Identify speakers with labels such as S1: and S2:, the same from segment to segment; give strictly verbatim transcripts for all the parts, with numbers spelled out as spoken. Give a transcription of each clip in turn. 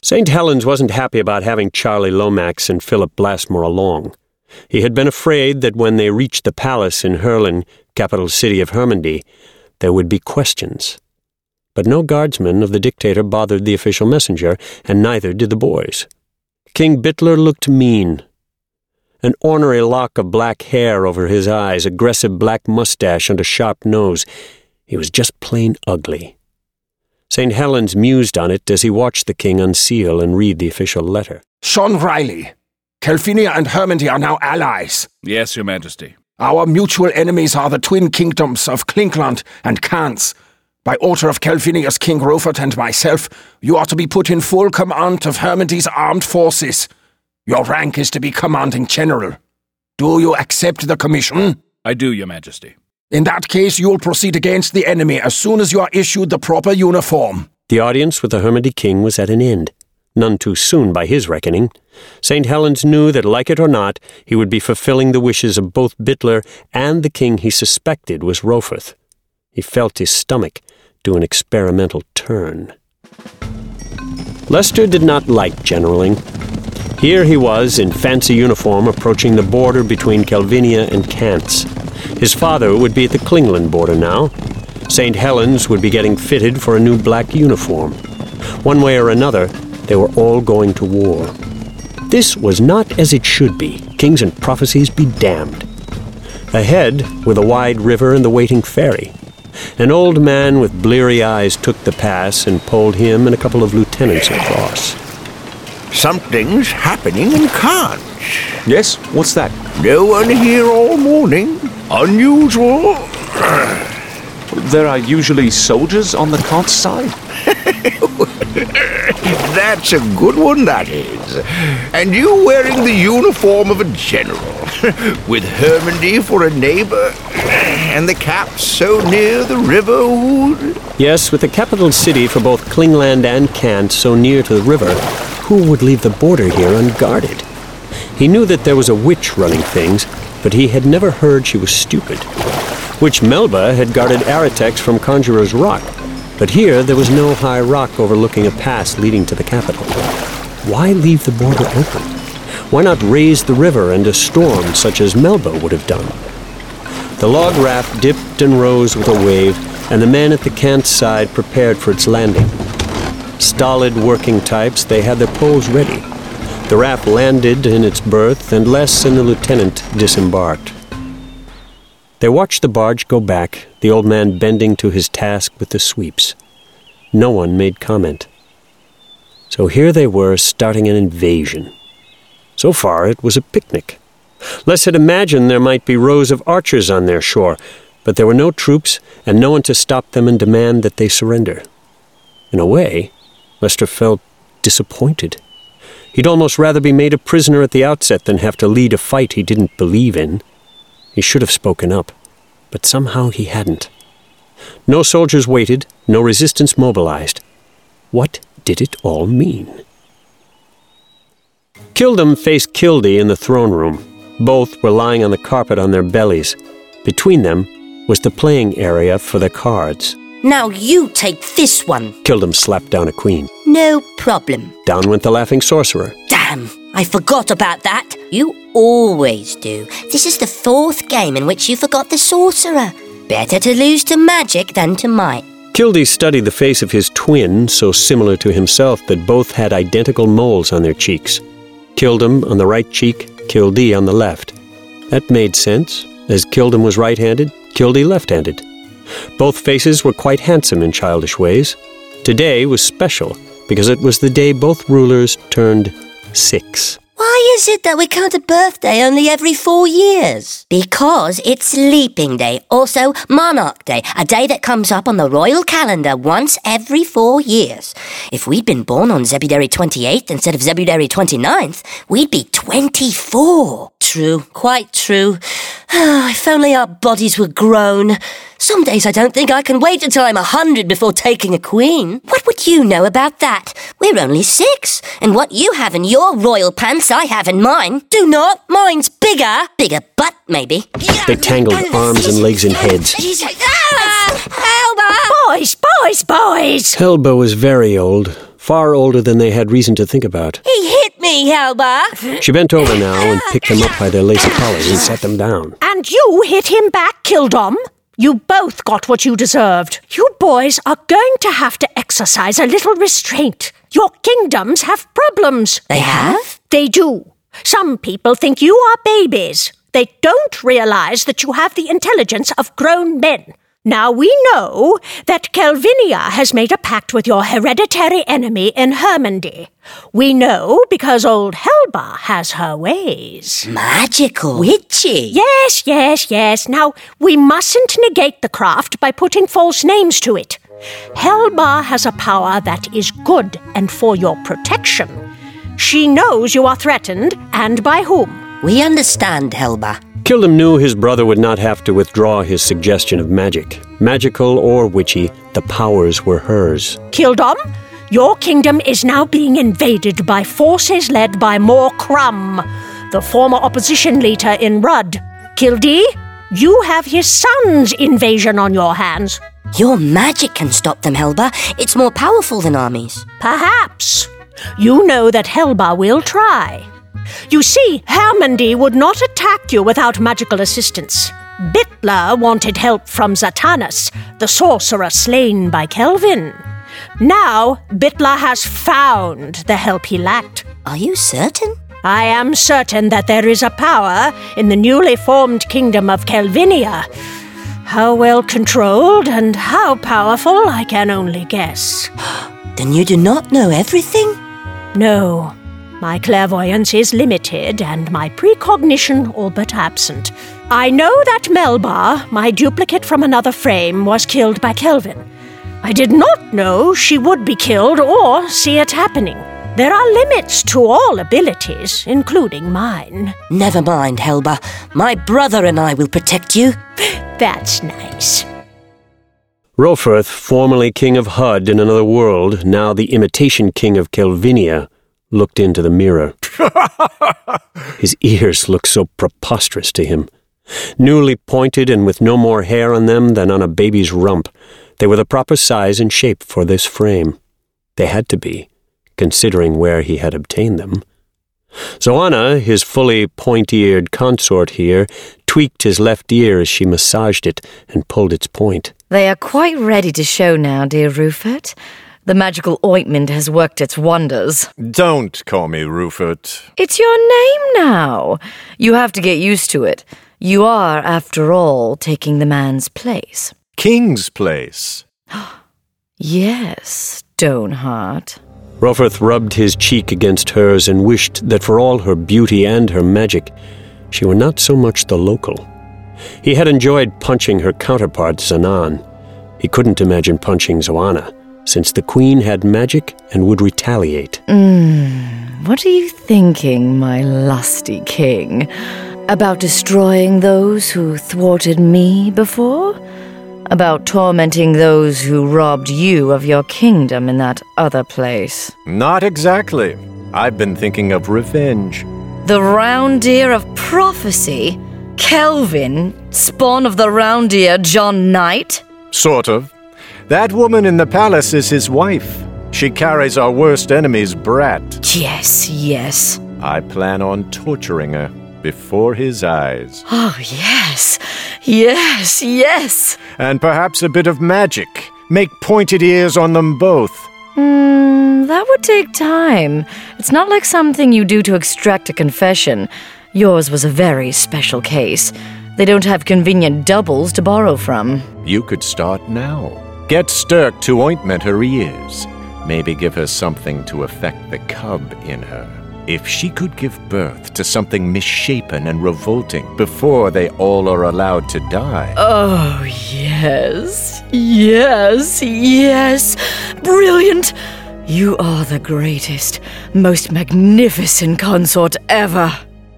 S1: Saint Helens wasn't happy about having Charlie Lomax and Philip Blassmore along. He had been afraid that when they reached the palace in Herlin, capital city of Hermondy, there would be questions. But no guardsman of the dictator bothered the official messenger, and neither did the boys. King Bittler looked mean. An ornery lock of black hair over his eyes, aggressive black mustache, and a sharp nose. He was just plain ugly. Saint Helens mused on it as he watched the king unseal and read the official letter.
S2: Sean Riley, Kelphinia and Hermondy are now allies.
S3: Yes, Your Majesty.
S2: Our mutual enemies are the twin kingdoms of Klinkland and Kans. By order of Kelphinia's King Rofert and myself, you are to be put in full command of Hermondy's armed forces. Your rank is to be commanding general. Do you accept the commission?
S3: I do, Your Majesty.
S2: In that case, you'll proceed against the enemy as soon as you are issued the proper uniform.
S1: The audience with the Hermondy king was at an end. None too soon by his reckoning. Saint Helens knew that, like it or not, he would be fulfilling the wishes of both Bittler and the king he suspected was Roferth. He felt his stomach do an experimental turn. Lester did not like generaling. Here he was, in fancy uniform, approaching the border between Kelvinia and Kants. His father would be at the Klingland border now. Saint Helens would be getting fitted for a new black uniform. One way or another, they were all going to war. This was not as it should be. Kings and prophecies be damned. Ahead were the wide river and the waiting ferry. An old man with bleary eyes took the pass and pulled him and a couple of lieutenants across.
S4: Something's happening in Kans.
S5: Yes? What's that?
S4: No one here all morning. Unusual.
S5: There are usually soldiers on the Kans side.
S4: That's a good one, that is. And you wearing the uniform of a general, with Hermondy for a neighbor, and the cap so near the river Ood.
S1: Yes, with the capital city for both Klingland and Kant so near to the river, who would leave the border here unguarded? He knew that there was a witch running things, but he had never heard she was stupid. Witch Melba had guarded Aratex from Conjurer's Rock, but here there was no high rock overlooking a pass leading to the capital. Why leave the border open? Why not raise the river and a storm such as Melba would have done? The log raft dipped and rose with a wave, and the men at the Kant side prepared for its landing. Stolid working types, they had their poles ready. The raft landed in its berth, and Les and the lieutenant disembarked. They watched the barge go back, the old man bending to his task with the sweeps. No one made comment. So here they were, starting an invasion. So far, it was a picnic. Les had imagined there might be rows of archers on their shore, but there were no troops and no one to stop them and demand that they surrender. In a way, Lester felt disappointed. He'd almost rather be made a prisoner at the outset than have to lead a fight he didn't believe in. He should have spoken up, but somehow he hadn't. No soldiers waited, no resistance mobilized. What did it all mean? Kildum faced Kildee in the throne room. Both were lying on the carpet on their bellies. Between them was the playing area for the cards.
S6: Now you take this one.
S1: Kildum slapped down a queen.
S6: No problem.
S1: Down went the laughing sorcerer.
S6: Damn, I forgot about that. You always do. This is the fourth game in which you forgot the sorcerer. Better to lose to magic than to might.
S1: Kildee studied the face of his twin, so similar to himself that both had identical moles on their cheeks. Kildum on the right cheek, Kildee on the left. That made sense, as Kildum was right-handed, Kildee left-handed. Both faces were quite handsome in childish ways. Today was special, because it was the day both rulers turned six.
S6: Why is it that we count a birthday only every four years? Because it's Leaping Day, also Monarch Day, a day that comes up on the royal calendar once every four years. If we'd been born on Zebudary twenty-eighth instead of Zebudary twenty-ninth, we'd be twenty-four. True, quite true. If only our bodies were grown. Some days I don't think I can wait until I'm a hundred before taking a queen. What would you know about that? We're only six, and what you have in your royal pants I have in mine. Do not. Mine's bigger. Bigger butt, maybe.
S1: They tangled arms and legs and heads.
S6: Ah! Helba!
S7: Boys, boys, boys!
S1: Helba was very old, far older than they had reason to think about.
S6: He hit me, Helba.
S1: She bent over now and picked them up by their lace collars and set them down.
S7: And you hit him back, Kildom. You both got what you deserved. You boys are going to have to exercise a little restraint. Your kingdoms have problems.
S6: They have?
S7: They do. Some people think you are babies. They don't realize that you have the intelligence of grown men. Now we know that Kelvinia has made a pact with your hereditary enemy in Hermandy. We know because old Helba has her ways.
S6: Magical. Witchy.
S7: Yes, yes, yes. Now, we mustn't negate the craft by putting false names to it. Helba has a power that is good and for your protection. She knows you are threatened, and by whom.
S6: We understand, Helba.
S1: Kildom knew his brother would not have to withdraw his suggestion of magic. Magical or witchy, the powers were hers.
S7: Kildom, your kingdom is now being invaded by forces led by Mor Krum, the former opposition leader in Rud. Kildee, you have his son's invasion on your hands.
S6: Your magic can stop them, Helba. It's more powerful than armies.
S7: Perhaps. You know that Helba will try. You see, Hermandy would not attack you without magical assistance. Bitla wanted help from Zatanus, the sorcerer slain by Kelvin. Now, Bitla has found the help he lacked.
S6: Are you certain?
S7: I am certain that there is a power in the newly formed kingdom of Kelvinia. How well controlled and how powerful, I can only guess.
S6: Then you do not know everything?
S7: No. My clairvoyance is limited and my precognition all but absent. I know that Melba, my duplicate from another frame, was killed by Kelvin. I did not know she would be killed or see it happening. There are limits to all abilities, including mine.
S6: Never mind, Helba. My brother and I will protect you.
S7: That's nice.
S1: Roferth, formerly king of Hud in another world, now the imitation king of Kelvinia, looked into the mirror. His ears looked so preposterous to him. Newly pointed and with no more hair on them than on a baby's rump, they were the proper size and shape for this frame. They had to be, considering where he had obtained them. Zoanna, his fully point-eared consort here, tweaked his left ear as she massaged it and pulled its point.
S8: They are quite ready to show now, dear Rufert. The magical ointment has worked its wonders.
S9: Don't call me Rufert.
S8: It's your name now. You have to get used to it. You are, after all, taking the man's place.
S9: King's place.
S8: Yes, Stoneheart.
S1: Roferth rubbed his cheek against hers and wished that for all her beauty and her magic, she were not so much the local. He had enjoyed punching her counterpart, Zanan. He couldn't imagine punching Zoanna, since the queen had magic and would retaliate.
S8: Mm, what are you thinking, my lusty king? About destroying those who thwarted me before? About tormenting those who robbed you of your kingdom in that other place?
S9: Not exactly. I've been thinking of revenge.
S8: The Roundeer of prophecy? Kelvin, spawn of the Roundeer John Knight?
S9: Sort of. That woman in the palace is his wife. She carries our worst enemy's brat.
S8: Yes, yes.
S9: I plan on torturing her before his eyes.
S8: Oh, yes. Yes, yes.
S9: And perhaps a bit of magic. Make pointed ears on them both.
S8: Hmm, that would take time. It's not like something you do to extract a confession. Yours was a very special case. They don't have convenient doubles to borrow from.
S9: You could start now. Get Stirk to ointment her ears. Maybe give her something to affect the cub in her. If she could give birth to something misshapen and revolting before they all are allowed to die.
S8: Oh, yes. Yes, yes. Brilliant. You are the greatest, most magnificent consort ever.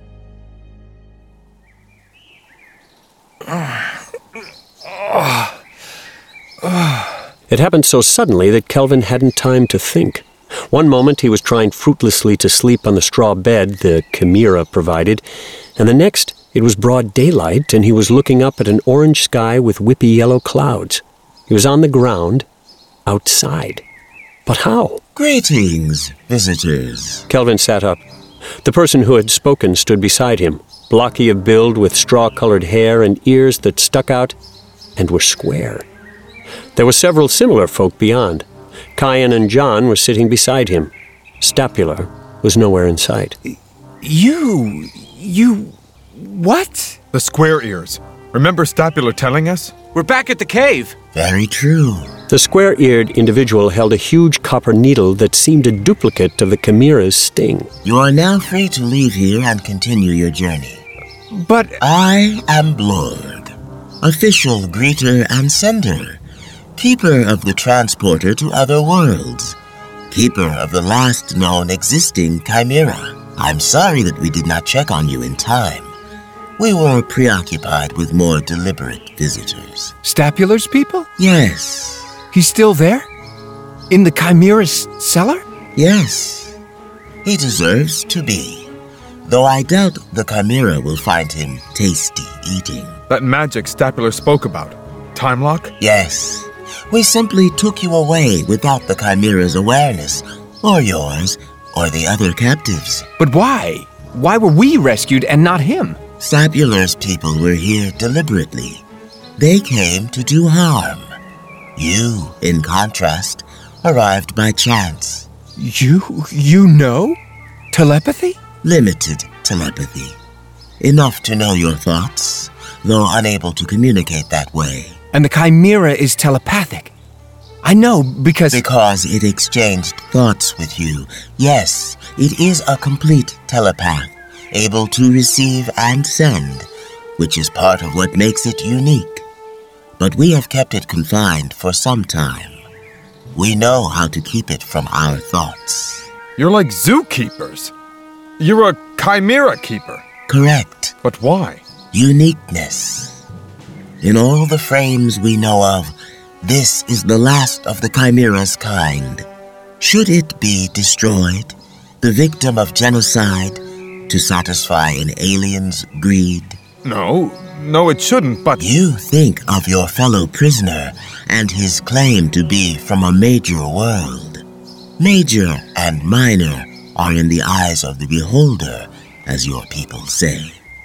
S1: It happened so suddenly that Kelvin hadn't time to think. One moment he was trying fruitlessly to sleep on the straw bed the chimera provided, and the next it was broad daylight and he was looking up at an orange sky with whippy yellow clouds. He was on the ground, outside. But how?
S10: Greetings, visitors.
S1: Kelvin sat up. The person who had spoken stood beside him, blocky of build with straw-colored hair and ears that stuck out and were square. There were several similar folk beyond. Kian and John were sitting beside him. Stapula was nowhere in sight.
S11: You... you... what?
S12: The square ears. Remember Stapula telling us?
S11: We're back at the cave.
S10: Very true.
S1: The square-eared individual held a huge copper needle that seemed a duplicate of the chimera's sting.
S10: You are now free to leave here and continue your journey.
S11: But...
S10: I am Blord, official greeter and sender, keeper of the transporter to other worlds, keeper of the last known existing chimera. I'm sorry that we did not check on you in time. We were preoccupied with more deliberate visitors.
S11: Stapula's people?
S10: Yes.
S11: He's still there? In the chimera's cellar?
S10: Yes. He deserves to be. Though I doubt the chimera will find him tasty eating.
S12: That magic Stapula spoke about. Time lock?
S10: Yes. We simply took you away without the chimera's awareness, or yours, or the other captives.
S11: But why? Why were we rescued and not him?
S10: Stapula's people were here deliberately. They came to do harm. You, in contrast, arrived by chance.
S11: You... you know? Telepathy?
S10: Limited telepathy. Enough to know your thoughts, though unable to communicate that way.
S11: And the chimera is telepathic. I know, because...
S10: Because it exchanged thoughts with you. Yes, it is a complete telepath, able to receive and send, which is part of what makes it unique. But we have kept it confined for some time. We know how to keep it from our thoughts.
S12: You're like zookeepers. You're a chimera keeper.
S10: Correct.
S12: But why?
S10: Uniqueness. In all the frames we know of, this is the last of the chimera's kind. Should it be destroyed, the victim of genocide, to satisfy an alien's greed?
S12: No, no it shouldn't, but...
S10: You think of your fellow prisoner and his claim to be from a major world. Major and minor are in the eyes of the beholder, as your people say.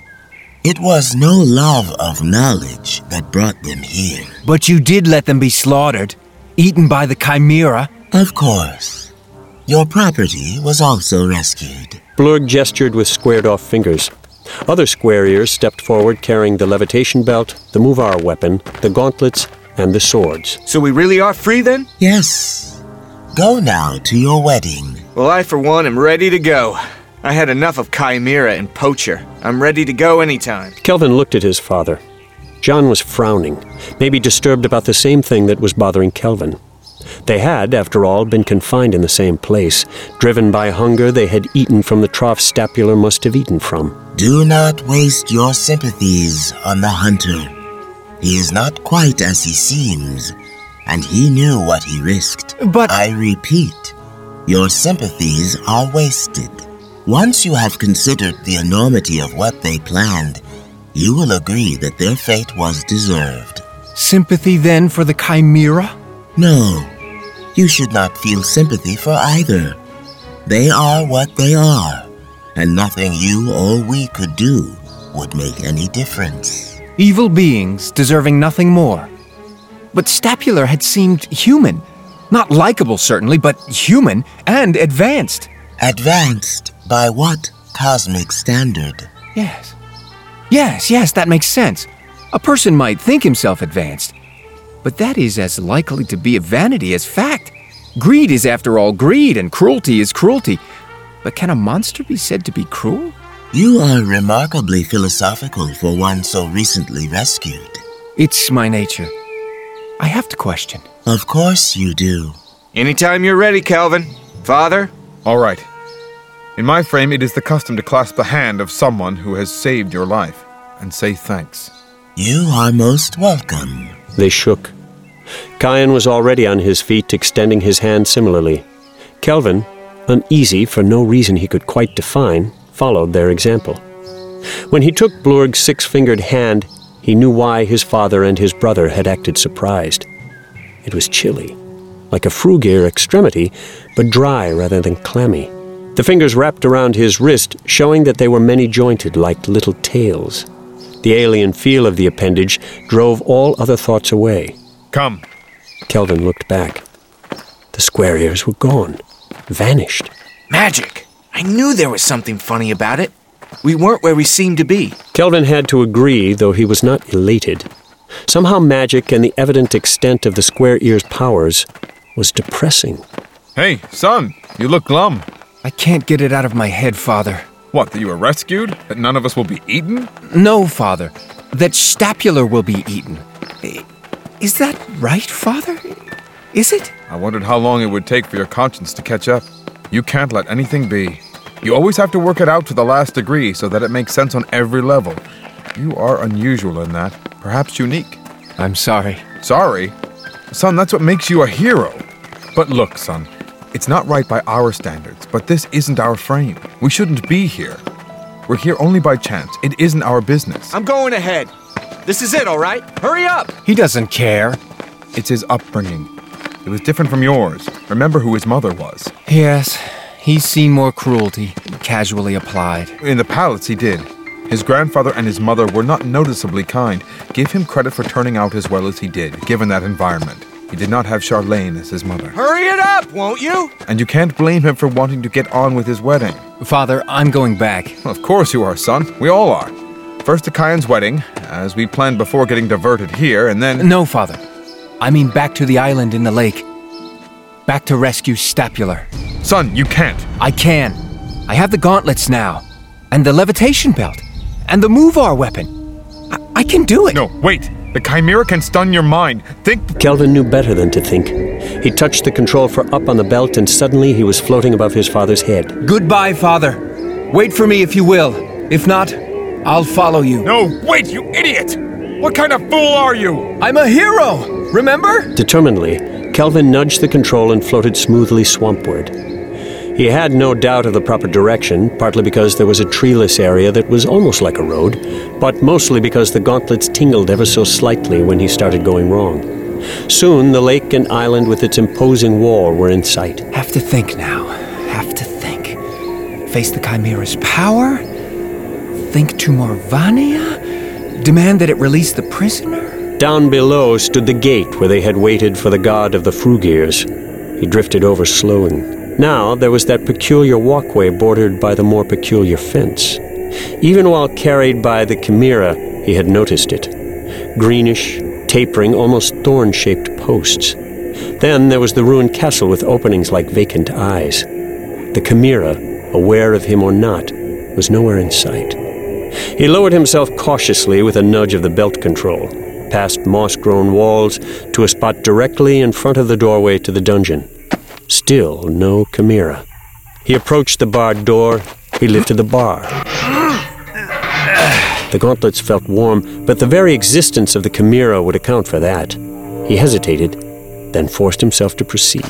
S10: It was no love of knowledge that brought them here.
S11: But you did let them be slaughtered, eaten by the chimera.
S10: Of course. Your property was also rescued.
S1: Blurg gestured with squared-off fingers. Other square ears stepped forward carrying the levitation belt, the Muvar weapon, the gauntlets, and the swords.
S11: So we really are free then?
S10: Yes. Go now to your wedding.
S13: Well, I for one am ready to go. I had enough of chimera and poacher. I'm ready to go anytime.
S1: Kelvin looked at his father. John was frowning, maybe disturbed about the same thing that was bothering Kelvin. They had, after all, been confined in the same place. Driven by hunger, they had eaten from the trough Stapula must have eaten from.
S10: Do not waste your sympathies on the hunter. He is not quite as he seems, and he knew what he risked.
S11: But...
S10: I repeat, your sympathies are wasted. Once you have considered the enormity of what they planned, you will agree that their fate was deserved.
S11: Sympathy, then, for the chimera?
S10: No, you should not feel sympathy for either. They are what they are, and nothing you or we could do would make any difference.
S11: Evil beings deserving nothing more. But Stapula had seemed human. Not likable, certainly, but human and advanced.
S10: Advanced by what cosmic standard?
S11: Yes. Yes, yes, that makes sense. A person might think himself advanced, but that is as likely to be a vanity as fact. Greed is, after all, greed, and cruelty is cruelty. But can a monster be said to be cruel?
S10: You are remarkably philosophical for one so recently rescued.
S11: It's my nature. I have to question.
S10: Of course you do.
S13: Anytime you're ready, Kelvin. Father?
S12: All right. In my frame, it is the custom to clasp the hand of someone who has saved your life and say thanks.
S10: You are most welcome.
S1: They shook. Kian was already on his feet, extending his hand similarly. Kelvin, uneasy for no reason he could quite define, followed their example. When he took Blurg's six-fingered hand, he knew why his father and his brother had acted surprised. It was chilly, like a Frugir extremity, but dry rather than clammy. The fingers wrapped around his wrist, showing that they were many-jointed like little tails. The alien feel of the appendage drove all other thoughts away.
S12: Come.
S1: Kelvin looked back. The square ears were gone, vanished.
S13: Magic! I knew there was something funny about it. We weren't where we seemed to be.
S1: Kelvin had to agree, though he was not elated. Somehow magic and the evident extent of the square ear's powers was depressing.
S12: Hey, son, you look glum.
S11: I can't get it out of my head, Father.
S12: What, that you were rescued? That none of us will be eaten?
S11: No, Father. That Stapular will be eaten. Is that right, Father? Is it?
S12: I wondered how long it would take for your conscience to catch up. You can't let anything be. You always have to work it out to the last degree so that it makes sense on every level. You are unusual in that. Perhaps unique.
S11: I'm sorry.
S12: Sorry? Son, that's what makes you a hero. But look, son, it's not right by our standards, but this isn't our frame. We shouldn't be here. We're here only by chance. It isn't our business.
S13: I'm going ahead. This is it, all right? Hurry up!
S11: He doesn't care.
S12: It's his upbringing. It was different from yours. Remember who his mother was.
S11: Yes, he's seen more cruelty, casually applied.
S12: In the palace, he did. His grandfather and his mother were not noticeably kind. Give him credit for turning out as well as he did, given that environment. He did not have Charlene as his mother.
S13: Hurry it up, won't you?
S12: And you can't blame him for wanting to get on with his wedding.
S11: Father, I'm going back.
S12: Of course you are, son. We all are. First to Kyan's wedding, as we planned before getting diverted here, and then...
S11: No, Father. I mean back to the island in the lake. Back to rescue Stapular.
S12: Son, you can't.
S11: I can. I have the gauntlets now. And the levitation belt. And the Movar weapon. I, I can do it.
S12: No, wait. The Chimera can stun your mind. Think...
S1: Kelvin knew better than to think. He touched the control for up on the belt, and suddenly he was floating above his father's head.
S11: Goodbye, Father. Wait for me if you will. If not, I'll follow you.
S12: No, wait, you idiot! What kind of fool are you?
S11: I'm a hero, remember?
S1: Determinedly, Kelvin nudged the control and floated smoothly swampward. He had no doubt of the proper direction, partly because there was a treeless area that was almost like a road, but mostly because the gauntlets tingled ever so slightly when he started going wrong. Soon, the lake and island with its imposing wall were in sight.
S11: Have to think now. Have to think. Face the Chimera's power? Think to Morvania? Demand that it release the prisoner?
S1: Down below stood the gate where they had waited for the god of the Frugirs. He drifted over slowing. Now there was that peculiar walkway bordered by the more peculiar fence. Even while carried by the Chimera, he had noticed it. Greenish, tapering, almost thorn-shaped posts. Then there was the ruined castle with openings like vacant eyes. The Chimera, aware of him or not, was nowhere in sight. He lowered himself cautiously with a nudge of the belt control, past moss-grown walls to a spot directly in front of the doorway to the dungeon. Still no Chimera. He approached the barred door. He lifted the bar. The gauntlets felt warm, but the very existence of the Chimera would account for that. He hesitated, then forced himself to proceed.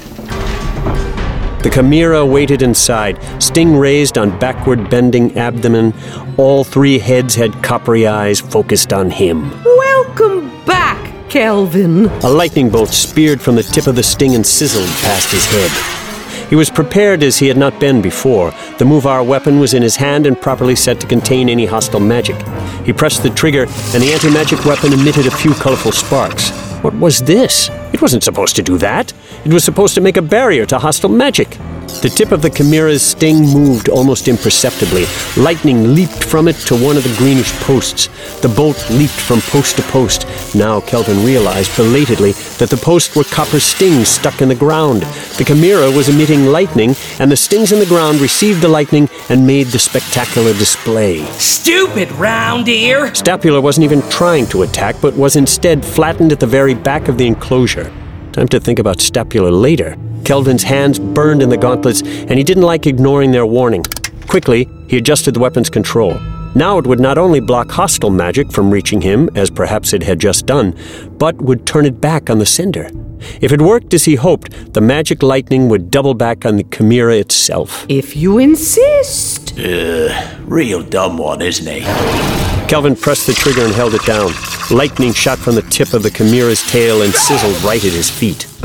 S1: The Chimera waited inside, sting raised on backward-bending abdomen. All three heads had coppery eyes focused on him.
S14: Welcome back, Kelvin.
S1: A lightning bolt speared from the tip of the sting and sizzled past his head. He was prepared as he had not been before. The Movar weapon was in his hand and properly set to contain any hostile magic. He pressed the trigger, and the anti-magic weapon emitted a few colorful sparks. What was this? It wasn't supposed to do that. It was supposed to make a barrier to hostile magic. The tip of the Chimera's sting moved almost imperceptibly. Lightning leaped from it to one of the greenish posts. The bolt leaped from post to post. Now Kelvin realized belatedly that the posts were copper stings stuck in the ground. The Chimera was emitting lightning, and the stings in the ground received the lightning and made the spectacular display.
S14: Stupid round ear!
S1: Stapular wasn't even trying to attack, but was instead flattened at the very back of the enclosure. Time to think about Stapular later. Kelvin's hands burned in the gauntlets, and he didn't like ignoring their warning. Quickly, he adjusted the weapon's control. Now it would not only block hostile magic from reaching him, as perhaps it had just done, but would turn it back on the sender. If it worked as he hoped, the magic lightning would double back on the Chimera itself.
S14: If you insist.
S15: Uh, real dumb one, isn't he?
S1: Kelvin pressed the trigger and held it down. Lightning shot from the tip of the Chimera's tail and sizzled right at his feet.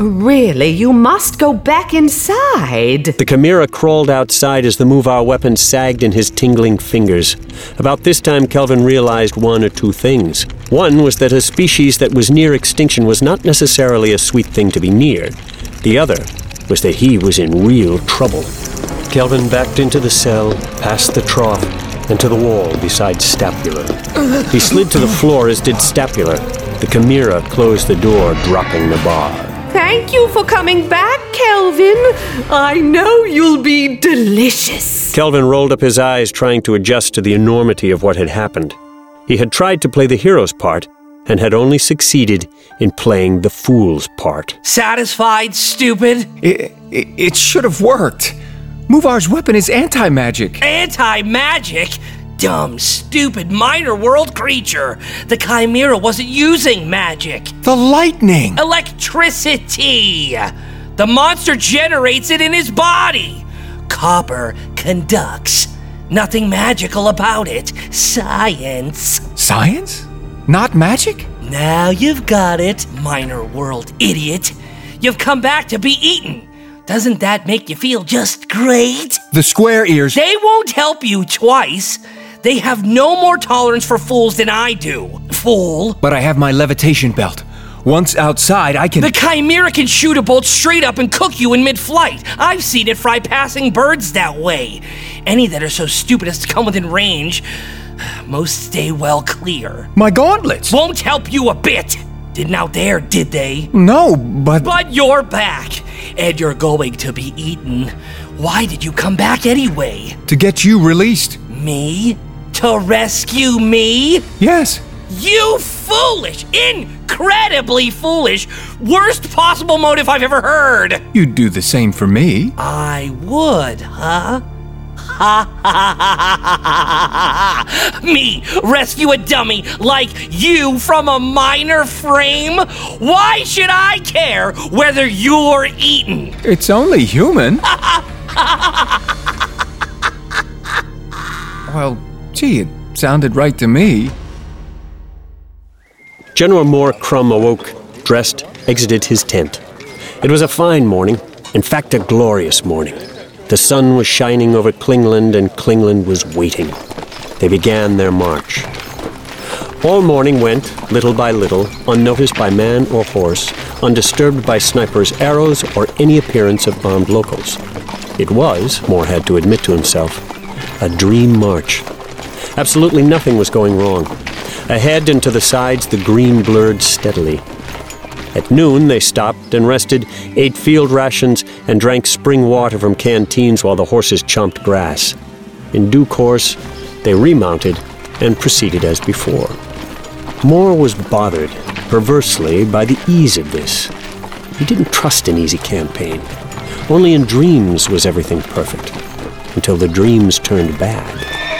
S14: Really, you must go back inside.
S1: The Chimera crawled outside as the Muvar weapon sagged in his tingling fingers. About this time, Kelvin realized one or two things. One was that a species that was near extinction was not necessarily a sweet thing to be near. The other was that he was in real trouble. Kelvin backed into the cell, past the trough, and to the wall beside Stapula. He slid to the floor, as did Stapula. The Chimera closed the door, dropping the bar.
S14: Thank you for coming back, Kelvin. I know you'll be delicious.
S1: Kelvin rolled up his eyes, trying to adjust to the enormity of what had happened. He had tried to play the hero's part, and had only succeeded in playing the fool's part.
S16: Satisfied, stupid?
S11: It, it, it should have worked. Muvar's weapon is anti-magic.
S16: Anti-magic? Dumb, stupid, minor world creature. The Chimera wasn't using magic.
S11: The lightning!
S16: Electricity! The monster generates it in his body. Copper conducts. Nothing magical about it. Science.
S11: Science? Not magic?
S16: Now you've got it, minor world idiot. You've come back to be eaten. Doesn't that make you feel just great?
S11: The square ears...
S16: They won't help you twice. They have no more tolerance for fools than I do. Fool.
S11: But I have my levitation belt. Once outside, I can...
S16: The Chimera can shoot a bolt straight up and cook you in mid-flight. I've seen it fry passing birds that way. Any that are so stupid as to come within range, most stay well clear.
S11: My gauntlets!
S16: Won't help you a bit. Didn't out there, did they?
S11: No, but...
S16: But you're back, and you're going to be eaten. Why did you come back anyway?
S11: To get you released.
S16: Me? To rescue me?
S11: Yes.
S16: You foolish, incredibly foolish, worst possible motive I've ever heard.
S11: You'd do the same for me.
S16: I would, huh? Ha ha ha ha ha! Me rescue a dummy like you from a minor frame? Why should I care whether you're eaten?
S11: It's only human. Well, gee, it sounded right to me.
S1: General Moore Crumb awoke, dressed, exited his tent. It was a fine morning, in fact a glorious morning. The sun was shining over Klingland, and Klingland was waiting. They began their march. All morning went, little by little, unnoticed by man or horse, undisturbed by snipers' arrows or any appearance of armed locals. It was, Moore had to admit to himself, a dream march. Absolutely nothing was going wrong. Ahead and to the sides, the green blurred steadily. At noon, they stopped and rested, ate field rations, and drank spring water from canteens while the horses chomped grass. In due course, they remounted and proceeded as before. Moore was bothered, perversely, by the ease of this. He didn't trust an easy campaign. Only in dreams was everything perfect, until the dreams turned bad.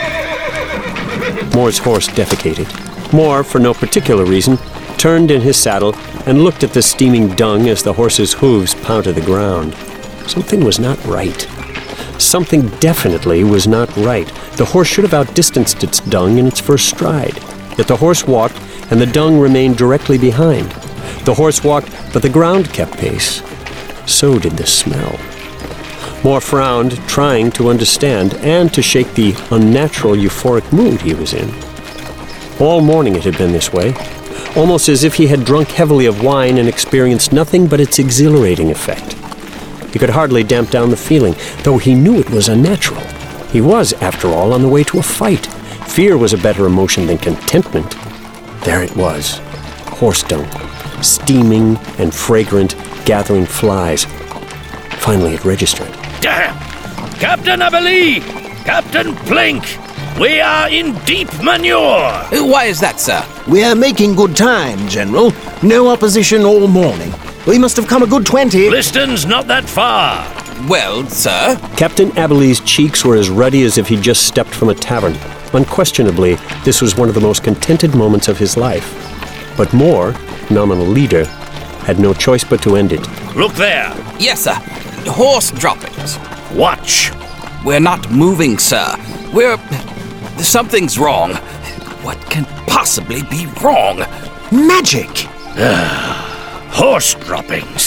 S1: Moore's horse defecated. Moore, for no particular reason, turned in his saddle and looked at the steaming dung as the horse's hooves pounded the ground. Something was not right. Something definitely was not right. The horse should have outdistanced its dung in its first stride. Yet the horse walked, and the dung remained directly behind. The horse walked, but the ground kept pace. So did the smell. Moore frowned, trying to understand and to shake the unnatural euphoric mood he was in. All morning it had been this way, almost as if he had drunk heavily of wine and experienced nothing but its exhilarating effect. He could hardly damp down the feeling, though he knew it was unnatural. He was, after all, on the way to a fight. Fear was a better emotion than contentment. There it was, horse dung, steaming and fragrant, gathering flies. Finally it registered.
S15: Damn! Captain Abelie! Captain Blink! We are in deep manure!
S17: Why is that, sir?
S18: We are making good time, General. No opposition all morning. We must have come a good twenty.
S15: Liston's not that far.
S17: Well, sir?
S1: Captain Abelie's cheeks were as ruddy as if he'd just stepped from a tavern. Unquestionably, this was one of the most contented moments of his life. But Moore, nominal leader, had no choice but to end it.
S15: Look there!
S17: Yes, sir. Horse droppings.
S15: Watch.
S17: We're not moving, sir. We're... Something's wrong. What can possibly be wrong?
S18: Magic!
S15: Horse droppings.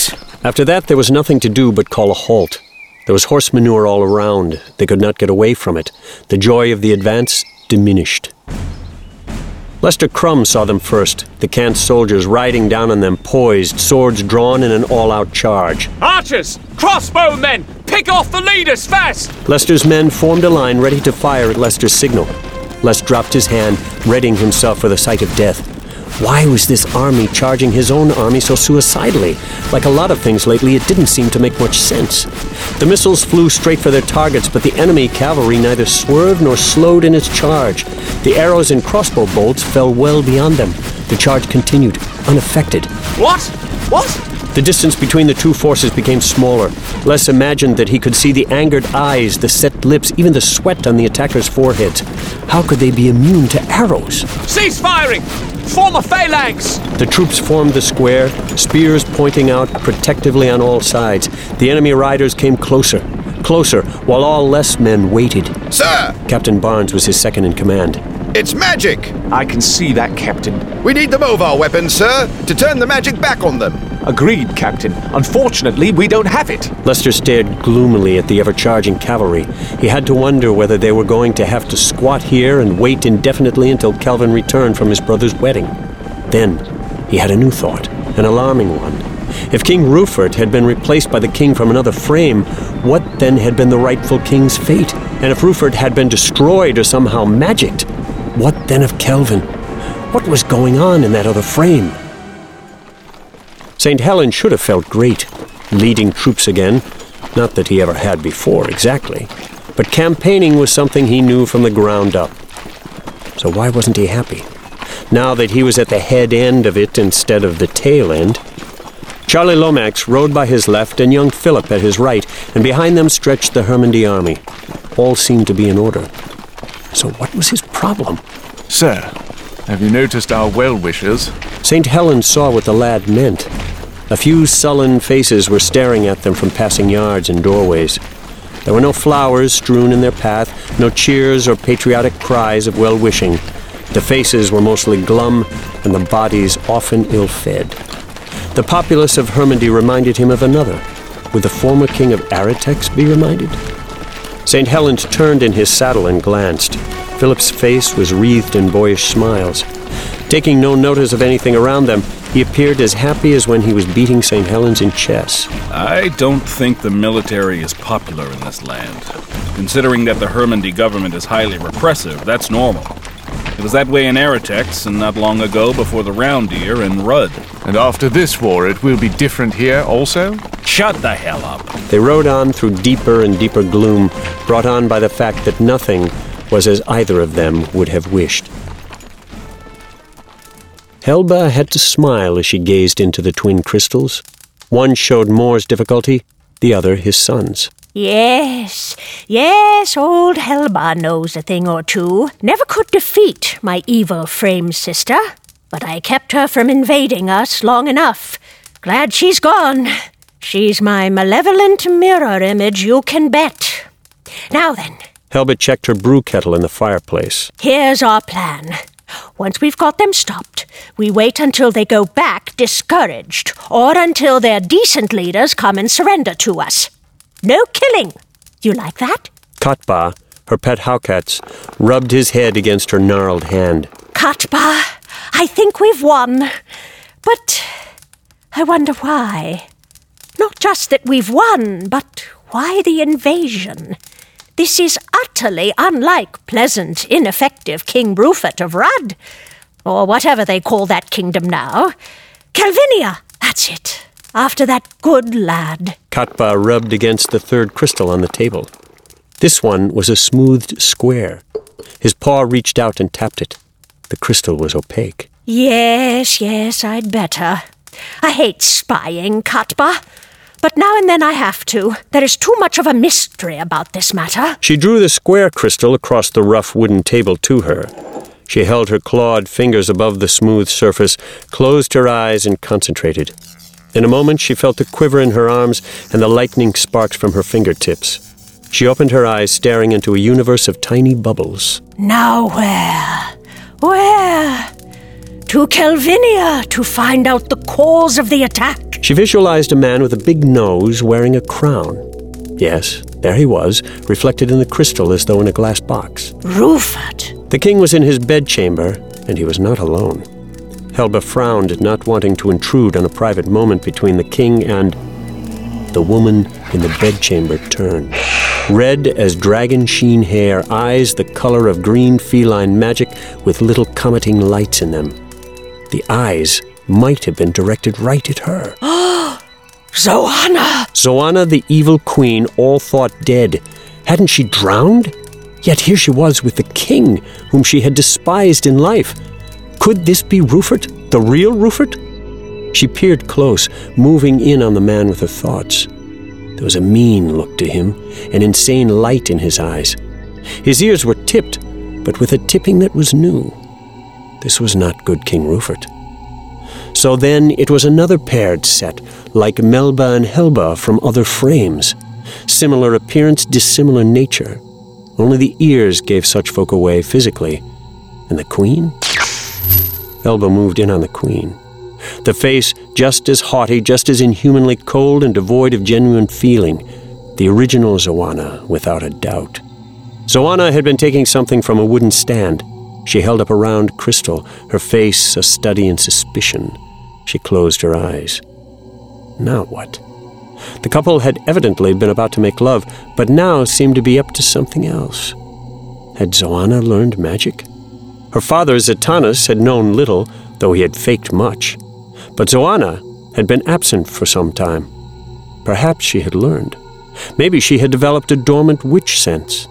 S1: After that, there was nothing to do but call a halt. There was horse manure all around. They could not get away from it. The joy of the advance diminished. Lester Crumb saw them first, the Cant soldiers riding down on them, poised, swords drawn in an all-out charge.
S5: Archers! Crossbowmen! Pick off the leaders, fast!
S1: Lester's men formed a line ready to fire at Lester's signal. Les dropped his hand, readying himself for the sight of death. Why was this army charging his own army so suicidally? Like a lot of things lately, it didn't seem to make much sense. The missiles flew straight for their targets, but the enemy cavalry neither swerved nor slowed in its charge. The arrows and crossbow bolts fell well beyond them. The charge continued, unaffected.
S5: What? What?
S1: The distance between the two forces became smaller. Les imagined that he could see the angered eyes, the set lips, even the sweat on the attackers' foreheads. How could they be immune to arrows?
S5: Cease firing! Form a phalanx!
S1: The troops formed the square, spears pointing out protectively on all sides. The enemy riders came closer, closer, while all Les men waited.
S4: Sir!
S1: Captain Barnes was his second in command.
S4: It's magic!
S5: I can see that, Captain.
S4: We need the Movar weapons, sir, to turn the magic back on them.
S5: Agreed, Captain. Unfortunately, we don't have it.
S1: Lester stared gloomily at the ever-charging cavalry. He had to wonder whether they were going to have to squat here and wait indefinitely until Kelvin returned from his brother's wedding. Then, he had a new thought, an alarming one. If King Rufert had been replaced by the king from another frame, what then had been the rightful king's fate? And if Rufert had been destroyed or somehow magicked, what then of Kelvin? What was going on in that other frame? Saint Helen should have felt great, leading troops again. Not that he ever had before, exactly. But campaigning was something he knew from the ground up. So why wasn't he happy? Now that he was at the head end of it instead of the tail end. Charlie Lomax rode by his left and young Philip at his right, and behind them stretched the Hermondy army. All seemed to be in order. So what was his problem?
S3: Sir, have you noticed our well-wishers?
S1: Saint Helen saw what the lad meant. A few sullen faces were staring at them from passing yards and doorways. There were no flowers strewn in their path, no cheers or patriotic cries of well-wishing. The faces were mostly glum, and the bodies often ill-fed. The populace of Hermondy reminded him of another. Would the former king of Aratex be reminded? Saint Helens turned in his saddle and glanced. Philip's face was wreathed in boyish smiles. Taking no notice of anything around them, he appeared as happy as when he was beating Saint Helens in chess.
S3: I don't think the military is popular in this land. Considering that the Hermondy government is highly repressive, that's normal. It was that way in Aratex, and not long ago before the Round Ear and Rudd.
S9: And after this war, it will be different here also?
S3: Shut the hell up.
S1: They rode on through deeper and deeper gloom, brought on by the fact that nothing was as either of them would have wished. Helba had to smile as she gazed into the twin crystals. One showed Mor's difficulty, the other his son's.
S7: Yes, yes, old Helba knows a thing or two. Never could defeat my evil frame sister, but I kept her from invading us long enough. Glad she's gone. She's my malevolent mirror image, you can bet. Now then.
S1: Helba checked her brew kettle in the fireplace.
S7: Here's our plan. Once we've got them stopped, we wait until they go back discouraged, or until their decent leaders come and surrender to us. No killing. You like that?
S1: Katba, her pet Haukats, rubbed his head against her gnarled hand.
S7: Katba, I think we've won. But I wonder why. Not just that we've won, but why the invasion? This is utterly unlike pleasant, ineffective King Rufert of Rudd, or whatever they call that kingdom now. Calvinia, that's it. After that good lad.
S1: Katba rubbed against the third crystal on the table. This one was a smoothed square. His paw reached out and tapped it. The crystal was opaque.
S7: Yes, yes, I'd better. I hate spying, Katba. But now and then I have to. There is too much of a mystery about this matter.
S1: She drew the square crystal across the rough wooden table to her. She held her clawed fingers above the smooth surface, closed her eyes, and concentrated. In a moment, she felt the quiver in her arms and the lightning sparks from her fingertips. She opened her eyes, staring into a universe of tiny bubbles.
S7: Now where? Where? To Kelvinia to find out the cause of the attack.
S1: She visualized a man with a big nose wearing a crown. Yes, there he was, reflected in the crystal as though in a glass box.
S7: Rufert.
S1: The king was in his bedchamber, and he was not alone. Helba frowned, not wanting to intrude on a private moment between the king and... The woman in the bedchamber turned. Red as dragon-sheen hair, eyes the color of green feline magic with little cometing lights in them. The eyes might have been directed right at her.
S7: Zoanna!
S1: Zoanna, the evil queen, all thought dead. Hadn't she drowned? Yet here she was with the king, whom she had despised in life. Could this be Rufert, the real Rufert? She peered close, moving in on the man with her thoughts. There was a mean look to him, an insane light in his eyes. His ears were tipped, but with a tipping that was new. This was not good King Rufert. So then it was another paired set, like Melba and Helba from other frames. Similar appearance, dissimilar nature. Only the ears gave such folk away physically. And the queen? Helba moved in on the queen. The face just as haughty, just as inhumanly cold and devoid of genuine feeling. The original Zoanna, without a doubt. Zoanna had been taking something from a wooden stand. She held up a round crystal, her face a study in suspicion. She closed her eyes. Now what? The couple had evidently been about to make love, but now seemed to be up to something else. Had Zoanna learned magic? Her father, Zatanus, had known little, though he had faked much. But Zoanna had been absent for some time. Perhaps she had learned. Maybe she had developed a dormant witch sense.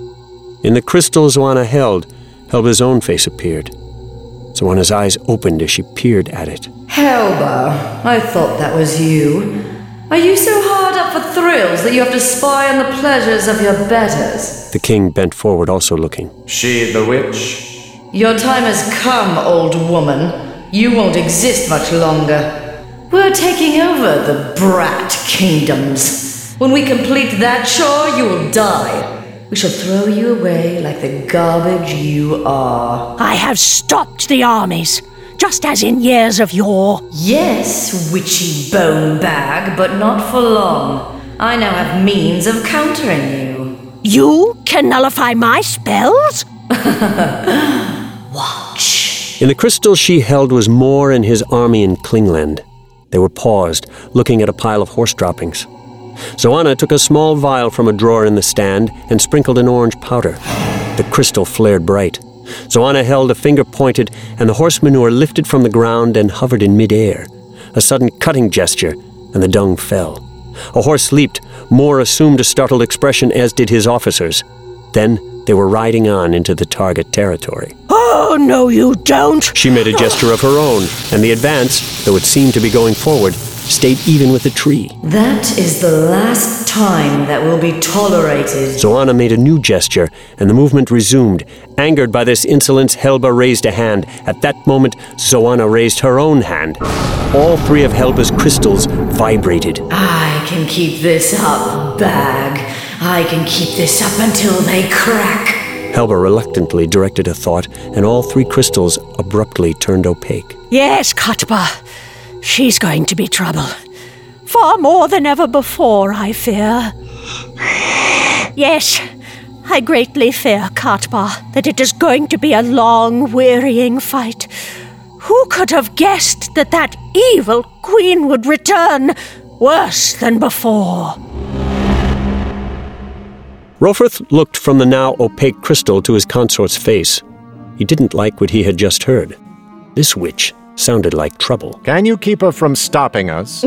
S1: In the crystal Zoanna held, Helba's own face appeared. Zoanna's eyes opened as she peered at it.
S8: Helba, I thought that was you. Are you so hard up for thrills that you have to spy on the pleasures of your betters?
S1: The king bent forward, also looking.
S5: She the witch?
S8: Your time has come, old woman. You won't exist much longer. We're taking over the Brat Kingdoms. When we complete that chore, you will die. We shall throw you away like the garbage you are.
S7: I have stopped the armies, just as in years of yore.
S8: Yes, witchy bone bag, but not for long. I now have means of countering you.
S7: You can nullify my spells?
S8: Watch.
S1: In the crystal she held was Mor and his army in Klingland. They were paused, looking at a pile of horse droppings. Zoanna took a small vial from a drawer in the stand and sprinkled an orange powder. The crystal flared bright. Zoanna held a finger pointed, and the horse manure lifted from the ground and hovered in midair. A sudden cutting gesture, and the dung fell. A horse leaped. Mor assumed a startled expression, as did his officers. Then they were riding on into the target territory.
S7: Oh, no, you don't!
S1: She made a gesture of her own, and the advance, though it seemed to be going forward, stayed even with the tree.
S8: That is the last time that will be tolerated.
S1: Zoanna made a new gesture, and the movement resumed. Angered by this insolence, Helba raised a hand. At that moment, Zoanna raised her own hand. All three of Helba's crystals vibrated.
S8: I can keep this up, bag. I can keep this up until they crack.
S1: Helba reluctantly directed a thought, and all three crystals abruptly turned opaque.
S7: Yes, Katba. She's going to be trouble. Far more than ever before, I fear. Yes, I greatly fear, Katba, that it is going to be a long, wearying fight. Who could have guessed that that evil queen would return worse than before?
S1: Rolfrith looked from the now opaque crystal to his consort's face. He didn't like what he had just heard. This witch sounded like trouble.
S9: Can you keep her from stopping us?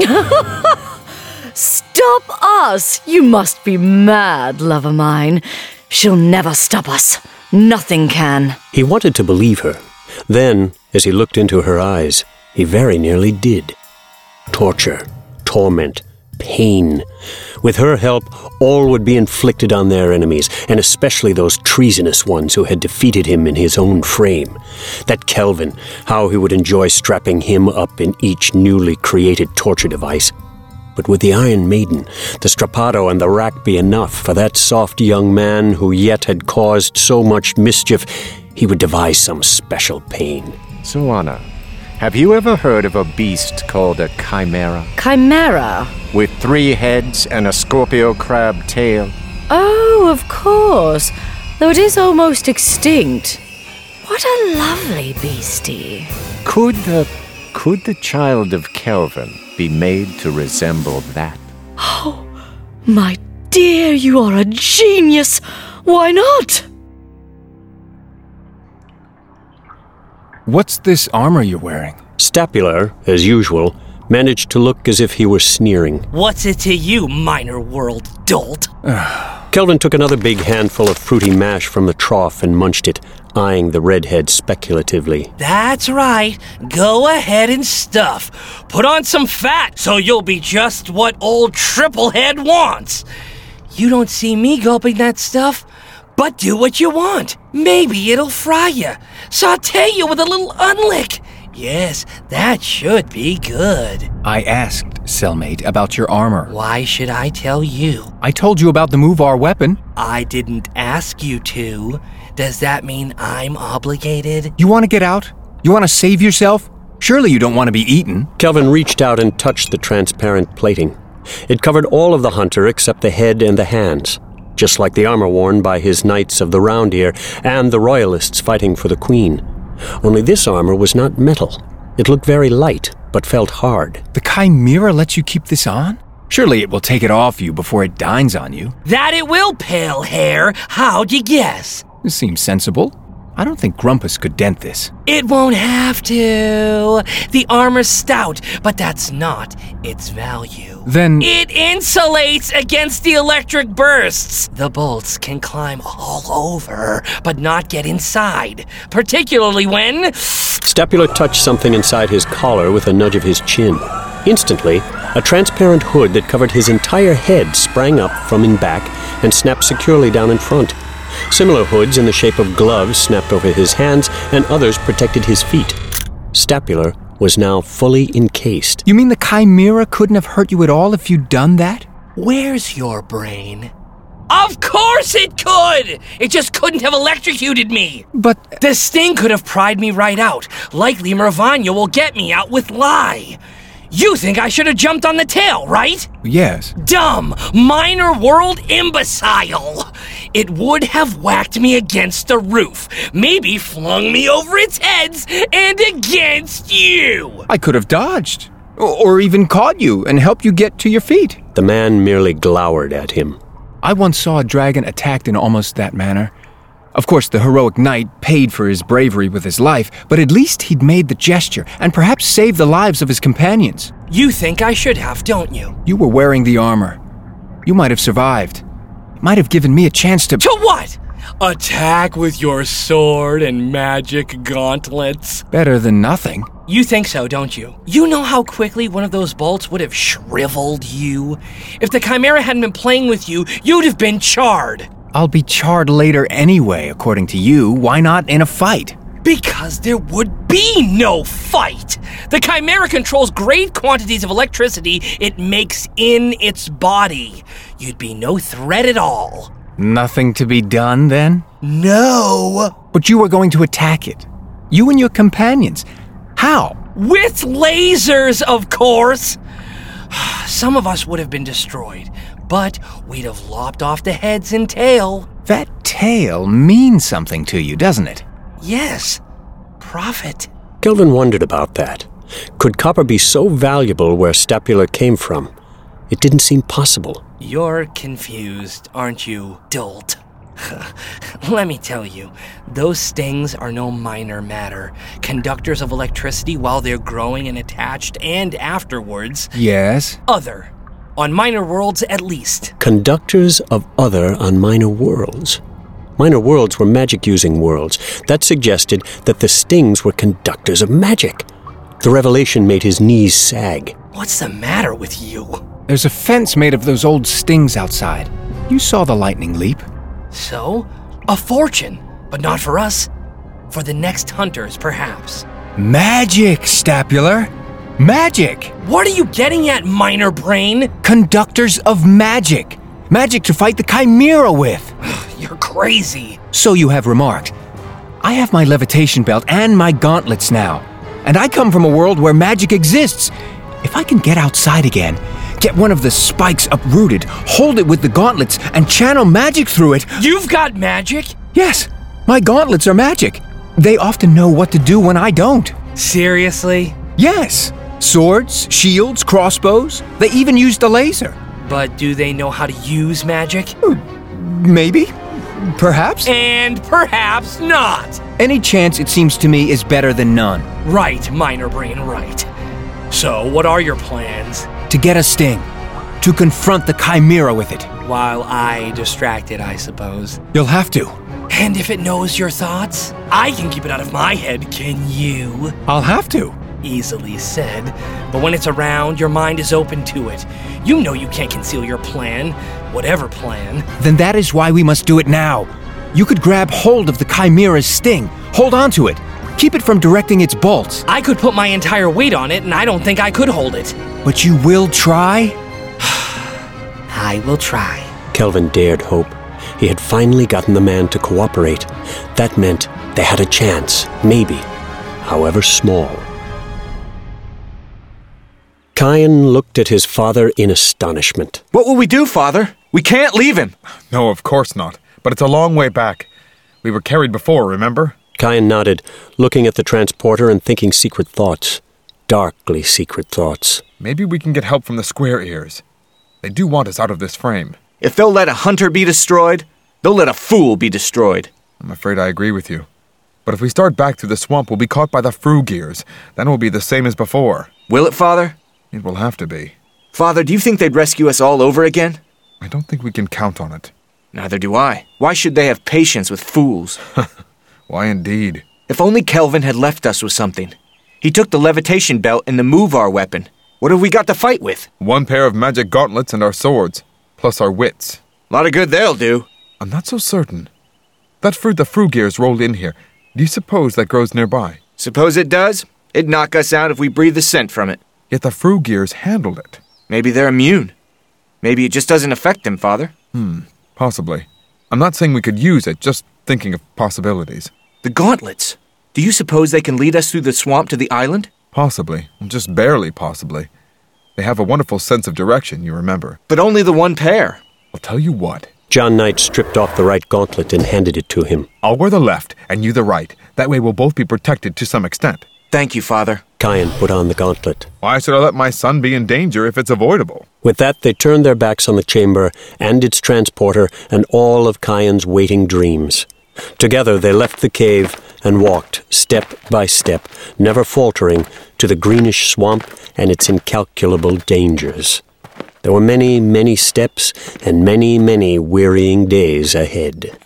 S8: Stop us? You must be mad, love of mine. She'll never stop us. Nothing can.
S1: He wanted to believe her. Then, as he looked into her eyes, he very nearly did. Torture, torment, pain. With her help, all would be inflicted on their enemies, and especially those treasonous ones who had defeated him in his own frame. That Kelvin, how he would enjoy strapping him up in each newly created torture device. But would the Iron Maiden, the Strappado, and the rack be enough for that soft young man who yet had caused so much mischief? He would devise some special pain.
S9: Zoanna, Have you ever heard of a beast called a chimera?
S8: Chimera?
S9: With three heads and a scorpio crab tail?
S8: Oh, of course. Though it is almost extinct. What a lovely beastie.
S9: Could the... could the child of Kelvin be made to resemble that?
S8: Oh, my dear, you are a genius. Why not?
S12: What's this armor you're wearing?
S1: Stapular, as usual, managed to look as if he were sneering.
S16: What's it to you, minor world dolt?
S1: Kelvin took another big handful of fruity mash from the trough and munched it, eyeing the redhead speculatively.
S16: That's right. Go ahead and stuff. Put on some fat so you'll be just what old Triplehead wants. You don't see me gulping that stuff, but do what you want. Maybe it'll fry you. Saute you with a little unlick. Yes, that should be good.
S11: I asked, cellmate, about your armor.
S16: Why should I tell you?
S11: I told you about the Muvar weapon.
S16: I didn't ask you to. Does that mean I'm obligated?
S11: You want to get out? You want to save yourself? Surely you don't want to be eaten.
S1: Kelvin reached out and touched the transparent plating. It covered all of the hunter except the head and the hands, just like the armor worn by his knights of the Round Ear and the royalists fighting for the queen. Only this armor was not metal. It looked very light, but felt hard.
S11: The Chimera lets you keep this on? Surely it will take it off you before it dines on you.
S16: That it will, pale hair. How'd you guess?
S11: This seems sensible. I don't think Grumpus could dent this.
S16: It won't have to. The armor's stout, but that's not its value.
S11: Then...
S16: It insulates against the electric bursts. The bolts can climb all over, but not get inside. Particularly when...
S1: Stapular touched something inside his collar with a nudge of his chin. Instantly, a transparent hood that covered his entire head sprang up from in back and snapped securely down in front. Similar hoods in the shape of gloves snapped over his hands, and others protected his feet. Stapular was now fully encased.
S11: You mean the Chimera couldn't have hurt you at all if you'd done that?
S16: Where's your brain? Of course it could! It just couldn't have electrocuted me!
S11: But...
S16: The sting could have pried me right out. Likely Mervania will get me out with Lie. You think I should have jumped on the tail, right?
S11: Yes.
S16: Dumb, minor world imbecile. It would have whacked me against the roof, maybe flung me over its heads and against you.
S11: I could have dodged, or even caught you and helped you get to your feet.
S1: The man merely glowered at him.
S11: I once saw a dragon attacked in almost that manner. Of course, the heroic knight paid for his bravery with his life, but at least he'd made the gesture and perhaps saved the lives of his companions.
S16: You think I should have, don't you?
S11: You were wearing the armor. You might have survived. Might have given me a chance to...
S16: To what? Attack with your sword and magic gauntlets?
S11: Better than nothing.
S16: You think so, don't you? You know how quickly one of those bolts would have shriveled you? If the Chimera hadn't been playing with you, you'd have been charred.
S11: I'll be charred later anyway, according to you. Why not in a fight?
S16: Because there would be no fight! The Chimera controls great quantities of electricity it makes in its body. You'd be no threat at all.
S11: Nothing to be done, then?
S16: No!
S11: But you were going to attack it. You and your companions. How?
S16: With lasers, of course! Some of us would have been destroyed, but we'd have lopped off the heads and tail.
S11: That tail means something to you, doesn't it?
S16: Yes. Profit.
S1: Kelvin wondered about that. Could copper be so valuable where Stapular came from? It didn't seem possible.
S16: You're confused, aren't you, dolt? Let me tell you, those stings are no minor matter. Conductors of electricity while they're growing and attached, and afterwards.
S11: Yes?
S16: Other. On minor worlds, at least.
S1: Conductors of other on minor worlds. Minor worlds were magic-using worlds. That suggested that the stings were conductors of magic. The revelation made his knees sag.
S16: What's the matter with you?
S11: There's a fence made of those old stings outside. You saw the lightning leap.
S16: So? A fortune. But not for us. For the next hunters, perhaps.
S11: Magic, Stapular! Magic!
S16: What are you getting at, minor brain?
S11: Conductors of magic. Magic to fight the Chimera with.
S16: You're crazy.
S11: So you have remarked. I have my levitation belt and my gauntlets now. And I come from a world where magic exists. If I can get outside again, get one of the spikes uprooted, hold it with the gauntlets, and channel magic through it...
S16: You've got magic?
S11: Yes, my gauntlets are magic. They often know what to do when I don't.
S16: Seriously?
S11: Yes. Swords, shields, crossbows. They even used a laser.
S16: But do they know how to use magic?
S11: Maybe. Perhaps.
S16: And perhaps not.
S11: Any chance, it seems to me, is better than none.
S16: Right, minor brain, right. So, what are your plans?
S11: To get a sting. To confront the Chimera with it.
S16: While I distract it, I suppose.
S11: You'll have to.
S16: And if it knows your thoughts? I can keep it out of my head, can you?
S11: I'll have to.
S16: Easily said. But when it's around, your mind is open to it. You know you can't conceal your plan. Whatever plan.
S11: Then that is why we must do it now. You could grab hold of the Chimera's sting. Hold on to it. Keep it from directing its bolts.
S16: I could put my entire weight on it, and I don't think I could hold it.
S11: But you will try?
S16: I will try.
S1: Kelvin dared hope. He had finally gotten the man to cooperate. That meant they had a chance, maybe, however small. Kian looked at his father in astonishment.
S13: What will we do, Father? We can't leave him.
S12: No, of course not. But it's a long way back. We were carried before, remember?
S1: Kian nodded, looking at the transporter and thinking secret thoughts. Darkly secret thoughts.
S12: Maybe we can get help from the Square Ears. They do want us out of this frame.
S13: If they'll let a hunter be destroyed, they'll let a fool be destroyed.
S12: I'm afraid I agree with you. But if we start back through the swamp, we'll be caught by the Frugears. Then we'll be the same as before.
S13: Will it, Father?
S12: It will have to be.
S13: Father, do you think they'd rescue us all over again?
S12: I don't think we can count on it.
S13: Neither do I. Why should they have patience with fools?
S12: Why indeed?
S13: If only Kelvin had left us with something. He took the levitation belt and the Movar weapon. What have we got to fight with?
S12: One pair of magic gauntlets and our swords, plus our wits.
S13: A lot of good they'll do.
S12: I'm not so certain. That fruit the Frugears rolled in here, do you suppose that grows nearby?
S13: Suppose it does? It'd knock us out if we breathe the scent from it.
S12: Yet the Frugears handled it.
S13: Maybe they're immune. Maybe it just doesn't affect them, Father.
S12: Hmm, possibly. I'm not saying we could use it, just thinking of possibilities.
S13: The gauntlets. Do you suppose they can lead us through the swamp to the island?
S12: Possibly. Just barely possibly. They have a wonderful sense of direction, you remember.
S13: But only the one pair.
S12: I'll tell you what.
S1: John Knight stripped off the right gauntlet and handed it to him.
S12: I'll wear the left, and you the right. That way we'll both be protected to some extent.
S13: Thank you, Father.
S1: Kian put on the gauntlet.
S12: Why should I let my son be in danger if it's avoidable?
S1: With that, they turned their backs on the chamber and its transporter and all of Kian's waiting dreams. Together they left the cave and walked, step by step, never faltering, to the greenish swamp and its incalculable dangers. There were many, many steps and many, many wearying days ahead.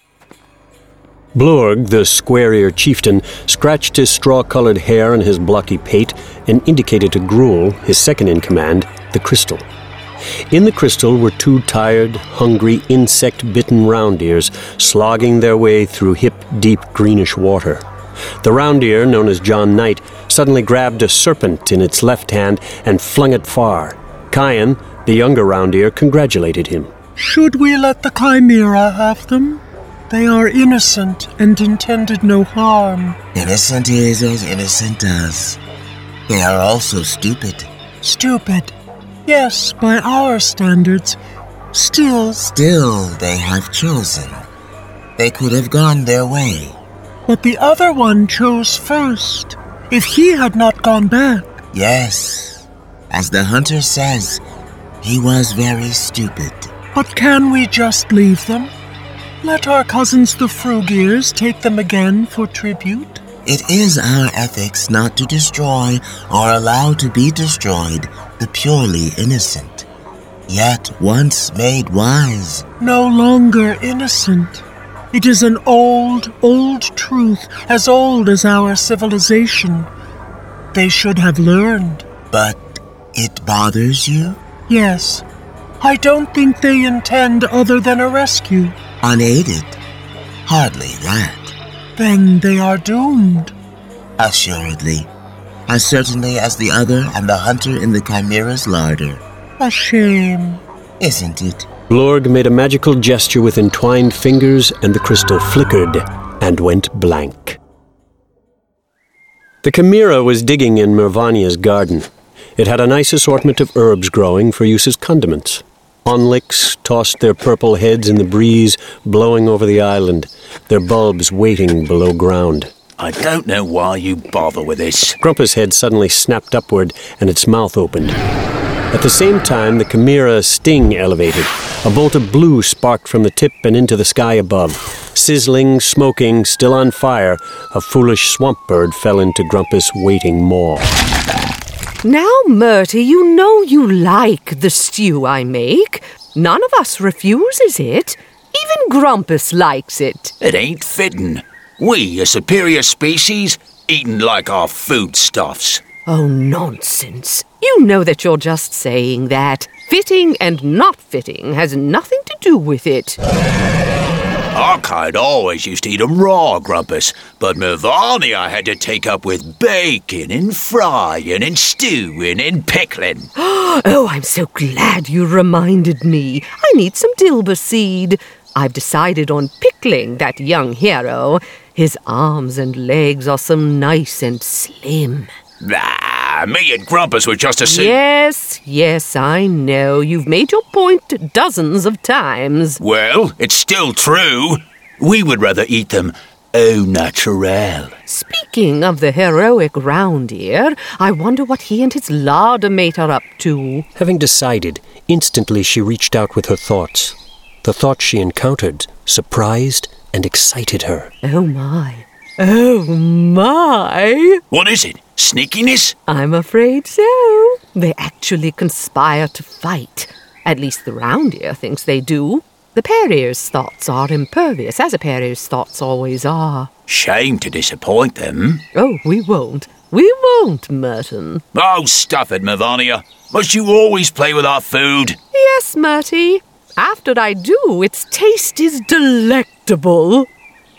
S1: Blorg, the square-eared chieftain, scratched his straw-colored hair and his blocky pate and indicated to Gruel, his second-in-command, the crystal. In the crystal were two tired, hungry, insect-bitten round-ears slogging their way through hip, deep, greenish water. The round-ear, known as John Knight, suddenly grabbed a serpent in its left hand and flung it far. Kian, the younger round-ear, congratulated him.
S19: Should we let the Chimera have them? They are innocent and intended no harm.
S10: Innocent is as innocent does. They are also stupid.
S19: Stupid. Yes, by our standards. Still...
S10: Still, they have chosen. They could have gone their way.
S19: But the other one chose first. If he had not gone back...
S10: Yes. As the hunter says, he was very stupid.
S19: But can we just leave them? Let our cousins the Frugears take them again for tribute?
S10: It is our ethics not to destroy or allow to be destroyed the purely innocent, yet once made wise.
S19: No longer innocent. It is an old, old truth, as old as our civilization. They should have learned.
S10: But it bothers you?
S19: Yes. I don't think they intend other than a rescue.
S10: Unaided? Hardly that.
S19: Then they are doomed.
S10: Assuredly. As certainly as the other and the hunter in the Chimera's larder.
S19: A shame.
S10: Isn't it?
S1: Blorg made a magical gesture with entwined fingers, and the crystal flickered and went blank. The Chimera was digging in Mervania's garden. It had a nice assortment of herbs growing for use as condiments. Onlix tossed their purple heads in the breeze, blowing over the island, their bulbs waiting below ground.
S15: I don't know why you bother with this.
S1: Grumpus' head suddenly snapped upward, and its mouth opened. At the same time, the Chimera's sting elevated. A bolt of blue sparked from the tip and into the sky above. Sizzling, smoking, still on fire, a foolish swamp bird fell into Grumpus' waiting maw.
S14: Now, Murty, you know you like the stew I make. None of us refuses it. Even Grumpus likes it.
S15: It ain't fitting. We, a superior species, eating like our foodstuffs.
S14: Oh, nonsense. You know that you're just saying that. Fitting and not fitting has nothing to do with it.
S15: Our kind always used to eat 'em raw, Grumpus, but Mervania had to take up with baking and frying and stewing and pickling.
S14: Oh, I'm so glad you reminded me. I need some dilber seed. I've decided on pickling that young hero. His arms and legs are so nice and slim.
S15: Ah, me and Grumpus were just a si-
S14: Yes, yes, I know. You've made your point dozens of times.
S15: Well, it's still true. We would rather eat them au naturel.
S14: Speaking of the heroic round ear, I wonder what he and his larder mate are up to.
S1: Having decided, instantly she reached out with her thoughts. The thoughts she encountered surprised and excited her.
S14: Oh, my. Oh, my.
S15: What is it? Sneakiness?
S14: I'm afraid so. They actually conspire to fight. At least the round ear thinks they do. The Perrier's thoughts are impervious, as a Perrier's thoughts always are.
S15: Shame to disappoint them.
S14: Oh, we won't. We won't, Merton.
S15: Oh, stuff it, Mervania. Must you always play with our food?
S14: Yes, Murty. After I do, its taste is delectable.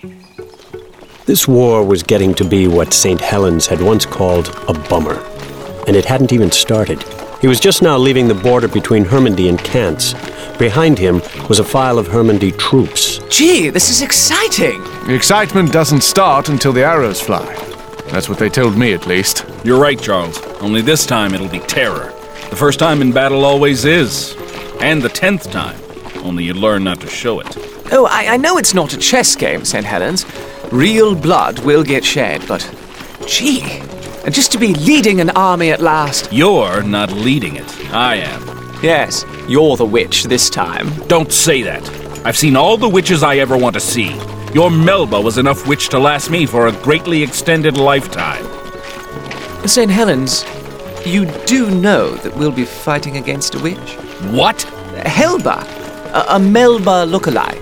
S1: This war was getting to be what Saint Helens had once called a bummer. And it hadn't even started. He was just now leaving the border between Hermandy and Kantz. Behind him was a file of Hermandy troops.
S13: Gee, this is exciting!
S12: The excitement doesn't start until the arrows fly. That's what they told me, at least.
S3: You're right, Charles. Only this time it'll be terror. The first time in battle always is. And the tenth time. Only you learn not to show it.
S13: Oh, I, I know it's not a chess game, Saint Helens. Real blood will get shed, but gee, and just to be leading an army at last.
S3: You're not leading it. I am.
S13: Yes, you're the witch this time.
S3: Don't say that. I've seen all the witches I ever want to see. Your Melba was enough witch to last me for a greatly extended lifetime.
S13: Saint Helens, you do know that we'll be fighting against a witch?
S3: What?
S13: Helba, a, a Melba lookalike.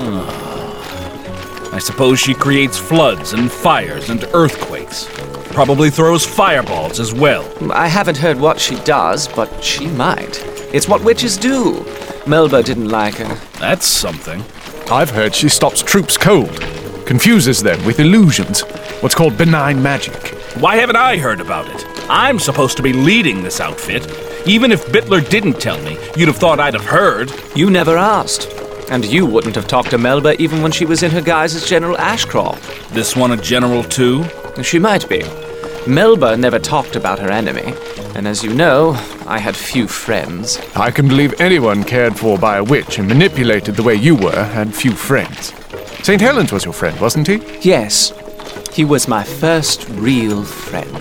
S3: I suppose she creates floods and fires and earthquakes. Probably throws fireballs as well.
S13: I haven't heard what she does, but she might. It's what witches do. Melba didn't like her.
S3: That's something.
S12: I've heard she stops troops cold, confuses them with illusions, what's called benign magic.
S3: Why haven't I heard about it? I'm supposed to be leading this outfit. Even if Bittler didn't tell me, you'd have thought I'd have heard.
S13: You never asked. And you wouldn't have talked to Melba even when she was in her guise as General Ashcrawl.
S3: This one a general too?
S13: She might be. Melba never talked about her enemy. And as you know, I had few friends.
S12: I can believe anyone cared for by a witch and manipulated the way you were had few friends. Saint Helens was your friend, wasn't he?
S13: Yes. He was my first real friend.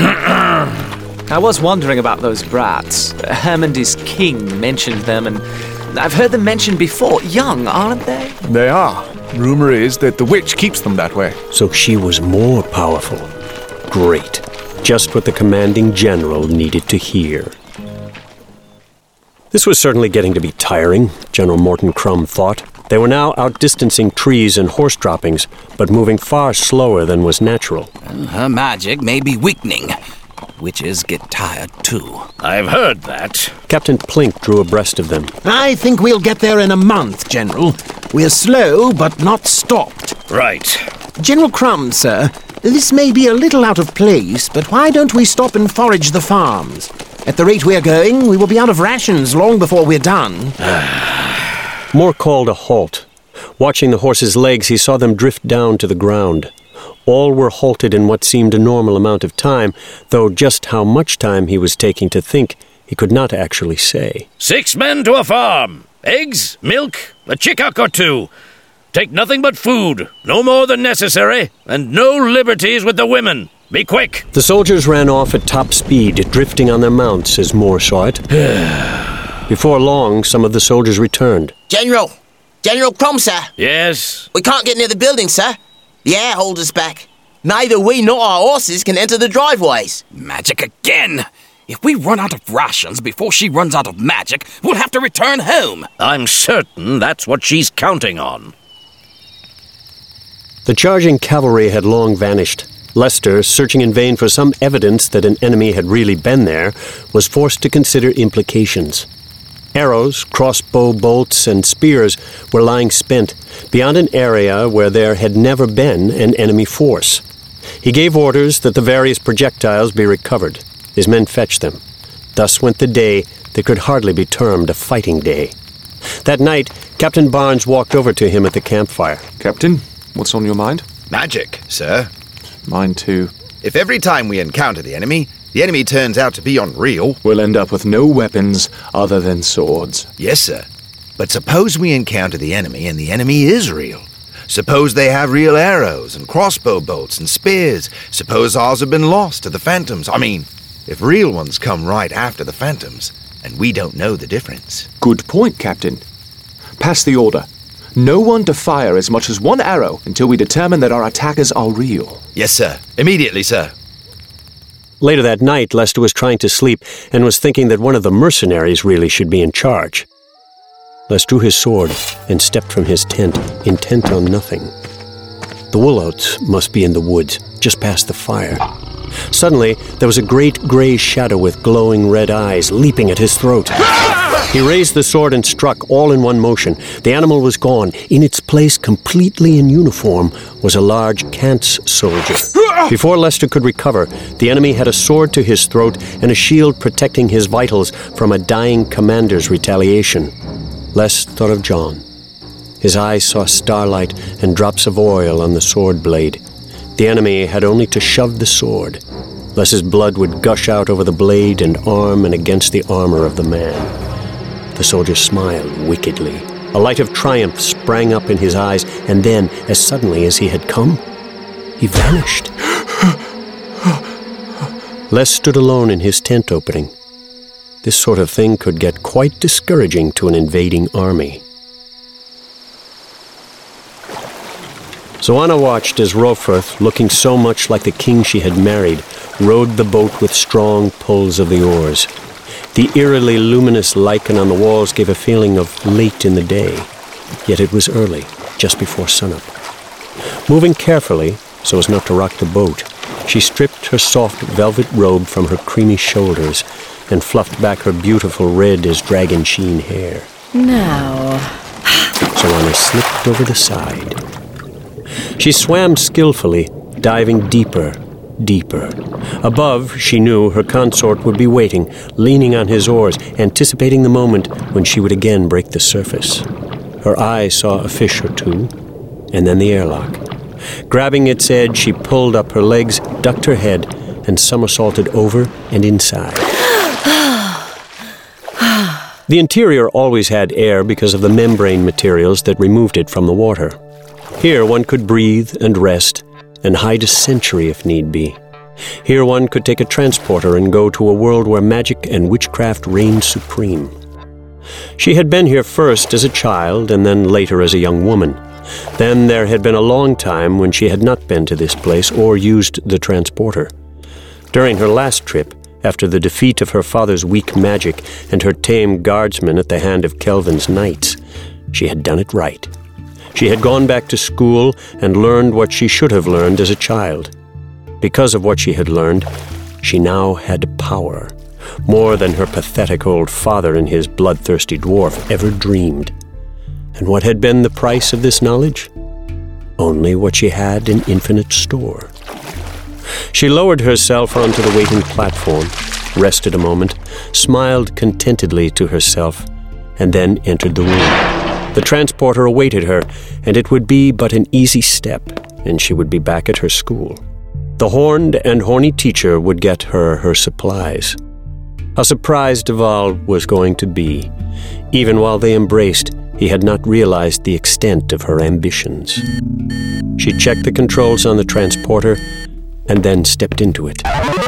S13: I was wondering about those brats. Hermandy's king mentioned them, and I've heard them mentioned before. Young, aren't they?
S12: They are. Rumor is that the witch keeps them that way.
S1: So she was more powerful. Great. Just what the commanding general needed to hear. This was certainly getting to be tiring, General Morton Crumb thought. They were now outdistancing trees and horse droppings, but moving far slower than was natural.
S17: Her magic may be weakening. Witches get tired, too.
S15: I've heard that.
S1: Captain Plink drew abreast of them.
S18: I think we'll get there in a month, General. We're slow, but not stopped.
S15: Right.
S18: General Crumb, sir, this may be a little out of place, but why don't we stop and forage the farms? At the rate we're going, we will be out of rations long before we're done.
S1: Moore called a halt. Watching the horses' legs, he saw them drift down to the ground. All were halted in what seemed a normal amount of time, though just how much time he was taking to think, he could not actually say.
S20: Six men to a farm. Eggs, milk, a chickock or two. Take nothing but food, no more than necessary, and no liberties with the women. Be quick.
S1: The soldiers ran off at top speed, drifting on their mounts as Moore saw it. Before long, some of the soldiers returned.
S10: General! General Crom, sir!
S20: Yes?
S10: We can't get near the building, sir. The air holds us back. Neither we nor our horses can enter the driveways.
S17: Magic again! If we run out of rations before she runs out of magic, we'll have to return home.
S20: I'm certain that's what she's counting on.
S1: The charging cavalry had long vanished. Lester, searching in vain for some evidence that an enemy had really been there, was forced to consider implications. Arrows, crossbow bolts, and spears were lying spent beyond an area where there had never been an enemy force. He gave orders that the various projectiles be recovered. His men fetched them. Thus went the day that could hardly be termed a fighting day. That night, Captain Barnes walked over to him at the campfire.
S5: Captain, what's on your mind?
S4: Magic, sir.
S5: Mine too.
S4: If every time we encounter the enemy, the enemy turns out to be unreal,
S5: we'll end up with no weapons other than swords.
S4: Yes, sir. But suppose we encounter the enemy and the enemy is real. Suppose they have real arrows and crossbow bolts and spears. Suppose ours have been lost to the phantoms. I mean, if real ones come right after the phantoms, and we don't know the difference.
S5: Good point, Captain. Pass the order. No one to fire as much as one arrow until we determine that our attackers are real.
S4: Yes, sir. Immediately, sir.
S1: Later that night, Lester was trying to sleep and was thinking that one of the mercenaries really should be in charge. Les drew his sword and stepped from his tent, intent on nothing. The Wooloats must be in the woods, just past the fire. Suddenly, there was a great gray shadow with glowing red eyes leaping at his throat. He raised the sword and struck, all in one motion. The animal was gone. In its place, completely in uniform, was a large Kant's soldier. Before Lester could recover, the enemy had a sword to his throat and a shield protecting his vitals from a dying commander's retaliation. Les thought of John. His eyes saw starlight and drops of oil on the sword blade. The enemy had only to shove the sword. Les's blood would gush out over the blade and arm and against the armor of the man. The soldier smiled wickedly. A light of triumph sprang up in his eyes, and then, as suddenly as he had come, he vanished. Les stood alone in his tent opening. This sort of thing could get quite discouraging to an invading army. Zoanna watched as Roferth, looking so much like the king she had married, rowed the boat with strong pulls of the oars. The eerily luminous lichen on the walls gave a feeling of late in the day, yet it was early, just before sunup. Moving carefully, so as not to rock the boat, she stripped her soft velvet robe from her creamy shoulders and fluffed back her beautiful red as dragon sheen hair.
S8: Now...
S1: Zoanna slipped over the side. She swam skillfully, diving deeper, deeper. Above, she knew her consort would be waiting, leaning on his oars, anticipating the moment when she would again break the surface. Her eye saw a fish or two, and then the airlock. Grabbing its edge, she pulled up her legs, ducked her head, and somersaulted over and inside. The interior always had air because of the membrane materials that removed it from the water. Here one could breathe and rest and hide a century if need be. Here one could take a transporter and go to a world where magic and witchcraft reigned supreme. She had been here first as a child and then later as a young woman. Then there had been a long time when she had not been to this place or used the transporter. During her last trip, after the defeat of her father's weak magic and her tame guardsmen at the hand of Kelvin's knights, she had done it right. She had gone back to school and learned what she should have learned as a child. Because of what she had learned, she now had power, more than her pathetic old father and his bloodthirsty dwarf ever dreamed. And what had been the price of this knowledge? Only what she had in infinite store. She lowered herself onto the waiting platform, rested a moment, smiled contentedly to herself, and then entered the room. The transporter awaited her, and it would be but an easy step. and she would be back at her school. The horned and horny teacher would get her her supplies. How surprised Duval was going to be. Even while they embraced, he had not realized the extent of her ambitions. She checked the controls on the transporter and then stepped into it.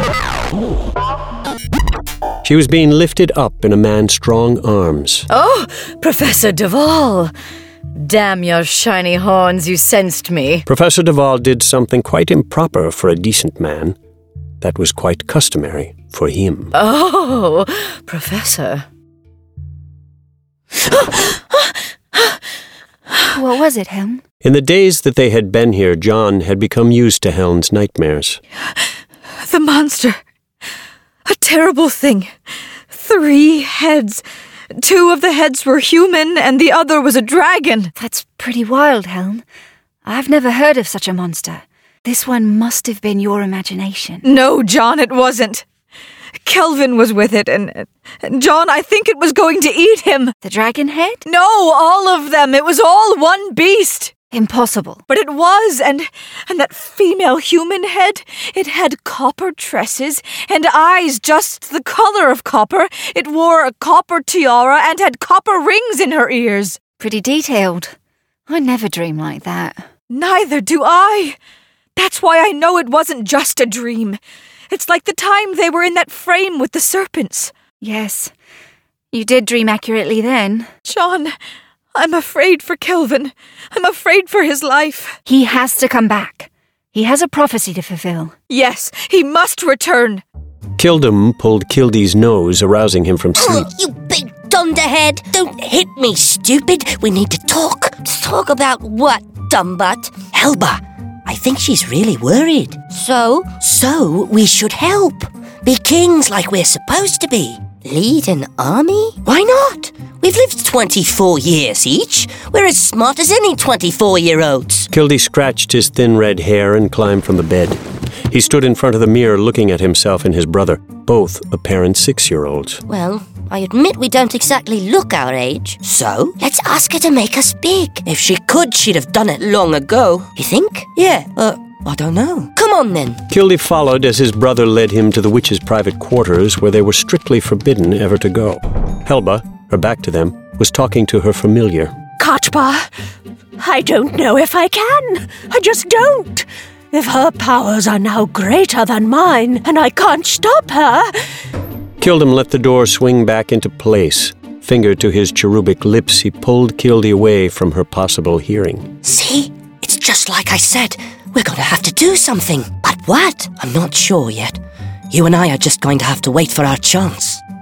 S1: She was being lifted up in a man's strong arms.
S8: Oh, Professor Duval! Damn your shiny horns, you sensed me.
S1: Professor Duval did something quite improper for a decent man. That was quite customary for him.
S8: Oh, Professor.
S21: What was it, Helm?
S1: In the days that they had been here, John had become used to Helen's nightmares.
S21: The monster. A terrible thing. Three heads. Two of the heads were human, and the other was a dragon. That's pretty wild, Helm. I've never heard of such a monster. This one must have been your imagination. No, John, it wasn't. Kelvin was with it, and, and John, I think it was going to eat him. The dragon head? No, all of them. It was all one beast. Impossible. But it was, and and that female human head, it had copper tresses and eyes just the color of copper. It wore a copper tiara and had copper rings in her ears. Pretty detailed. I never dream like that. Neither do I. That's why I know it wasn't just a dream. It's like the time they were in that frame with the serpents. Yes, you did dream accurately then. John, I'm afraid for Kelvin. I'm afraid for his life. He has to come back. He has a prophecy to fulfill. Yes, he must return.
S1: Kildum pulled Kildee's nose, arousing him from sleep.
S6: You big dunderhead! Don't hit me, stupid! We need to talk. Talk about what, dumbbutt? Helba, I think she's really worried. So? So, we should help. Be kings like we're supposed to be. Lead an army? Why not? We've lived twenty-four years each. We're as smart as any twenty-four-year-olds.
S1: Kildee scratched his thin red hair and climbed from the bed. He stood in front of the mirror looking at himself and his brother, both apparent six-year-olds.
S6: Well, I admit we don't exactly look our age. So, let's ask her to make us big. If she could, she'd have done it long ago. You think? Yeah, uh, I don't know. Come on, then.
S1: Kildee followed as his brother led him to the witch's private quarters, where they were strictly forbidden ever to go. Helba, her back to them, was talking to her familiar.
S7: Kotba, I don't know if I can. I just don't. If her powers are now greater than mine, and I can't stop her...
S1: Kildum let the door swing back into place. Finger to his cherubic lips, he pulled Kildee away from her possible hearing.
S6: See? It's just like I said. We're going to have to do something. But what? I'm not sure yet. You and I are just going to have to wait for our chance.